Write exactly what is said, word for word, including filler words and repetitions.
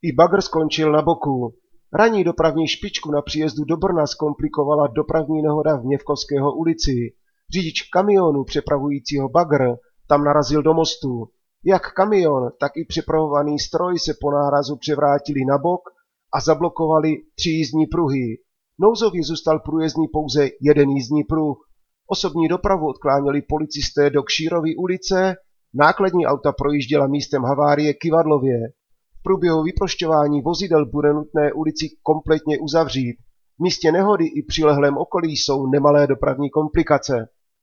I bagr skončil na boku. Ranní dopravní špičku na příjezdu do Brna zkomplikovala dopravní nehoda v Měvkovského ulici. Řidič kamionu přepravujícího bagr tam narazil do mostu. Jak kamion, tak i přepravovaný stroj se po nárazu převrátili na bok a zablokovali tři jízdní pruhy. Nouzově zůstal průjezdný pouze jeden jízdní pruh. Osobní dopravu odkláněli policisté do Kšírovy ulice, nákladní auta projížděla místem havárie Kyvadlově. V průběhu vyprošťování vozidel bude nutné ulici kompletně uzavřít. V místě nehody i přilehlém okolí jsou nemalé dopravní komplikace.